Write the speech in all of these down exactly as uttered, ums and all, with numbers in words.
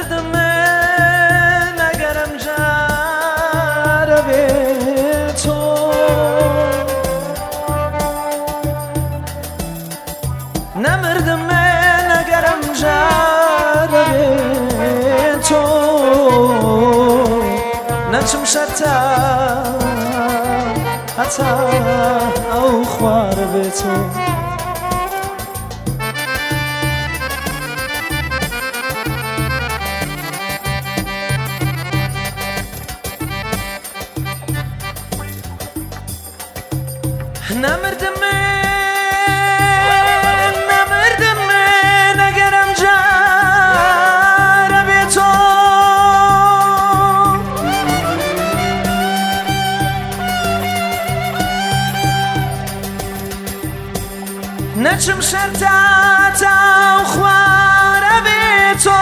نمردم من اگرم جاره به تو نمردم من اگرم جاره به تو نچم شتا حتی او خوار به تو نمردم من نمردم من اگرم جاره به تو نچم شرطت او خواره به تو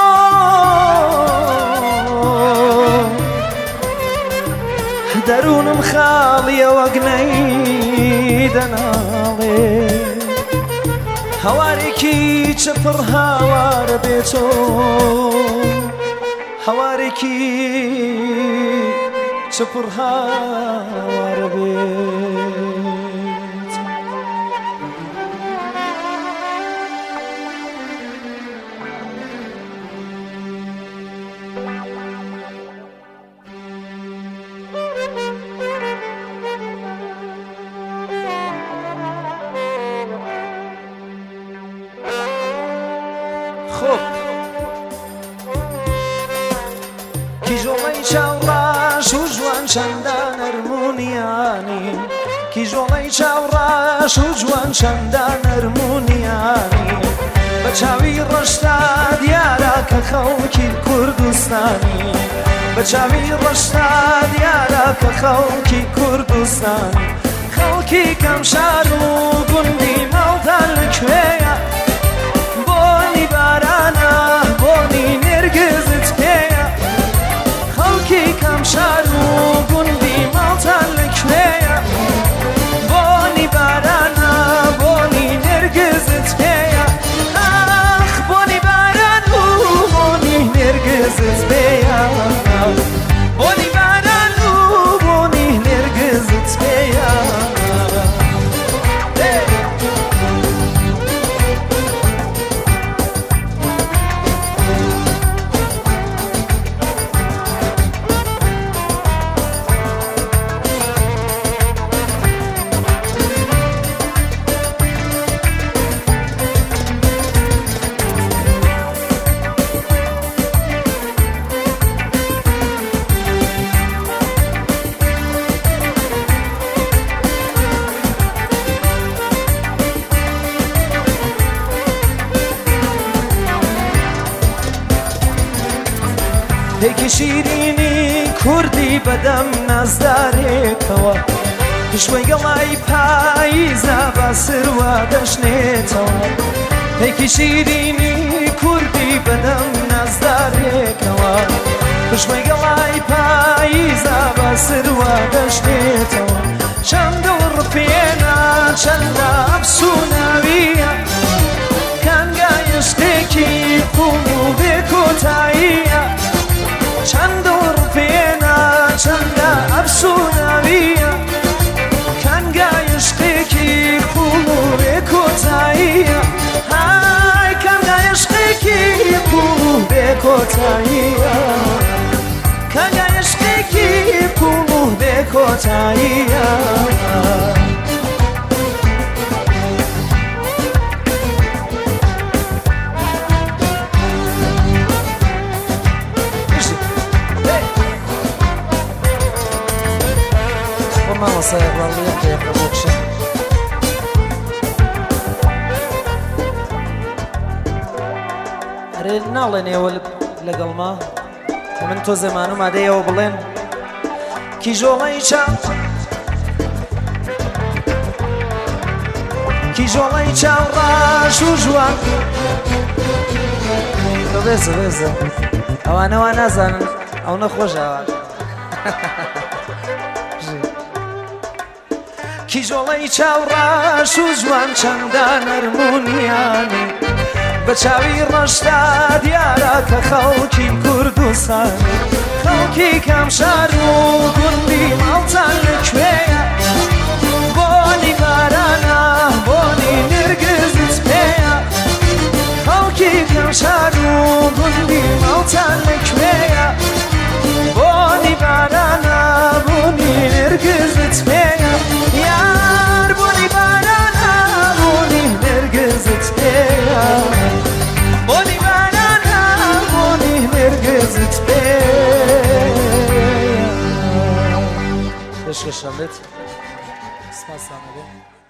درونم خالیه وقنی دناڵێ هەوارێکی چپڕ هاوار بێتۆ هەوارێکی چپڕ هاوار بێت خۆ کیژۆڵەی چاوڕاش و جوان چەندان نەرمونیانی کیژۆڵەی چاوڕاش و جوان چەندان نەرمونیانی بە چاوی ڕەشتا دیارە کە خەڵکی کوردستانی بە چاوی ڕەشتا دیارە کە خەڵکی کوردستانی خەڵکی کەم شار و گوندی ماڵدان لەکوێیە بۆنی بارانە بۆنی نێرگزت پێیە خەڵکی کەم شار و گوندی ماڵتان لەکوێیە بۆنی بارانە بۆنی نێرگزت پێیە ئاخ بۆنی باران و بۆنی نێرگزت پێیە بۆنی باران و بۆنی نێرگزت پێیە پێکی شیرینی کوردی بەدەم نازدارێکەوە پشوەی گەڵای پاییزە بە سروە دەشنێتەوە پێکی شیرینی کوردی بەدەم نازدارێکەوە پشوەی گەڵای پاییزە بە سروە دەشنێتەوە چەندە وڕپێنە چەندە ئەفسووناویە کانگای شتێکی قوڵ و بێکۆتاییە چەندە وڕپێنە چەندە ئەفسووناویە کانگای شتێکی قوڵ و بێکۆتاییە های کانگای شتێکی قوڵ و بێکۆتاییە کانگای شتێکی قوڵ و بێکۆتاییە ماما سيغلالية كيف أبوكشي أريد نالين يولد لقلما ومن تو زمانو ما ديه وبلين كي جولي چا كي جولي چا راش وجوان بيزا بيزا أو أنا وانا زان أو نخوش أوان کیژۆڵەی چاوڕاش و جوان چەندان نەرمونیانی بەچاوی ڕۆژدا دیارە کە خەڵکی کوردستان خەڵکی کام شار و گوندی ماڵتان لەکوێیە بۆنی بارانە بۆنی نرگزت پێیە خەڵکی کام شار و گوندی ماڵتان لەکوێیە بۆنی بارانە بۆنی نرگزت پێیە یار بۆنی بارانە بۆنی نرگزت پێیە بۆنی بارانە بۆنی نرگزت پێیە پێشکەشەم بێت سپاس دامەوێت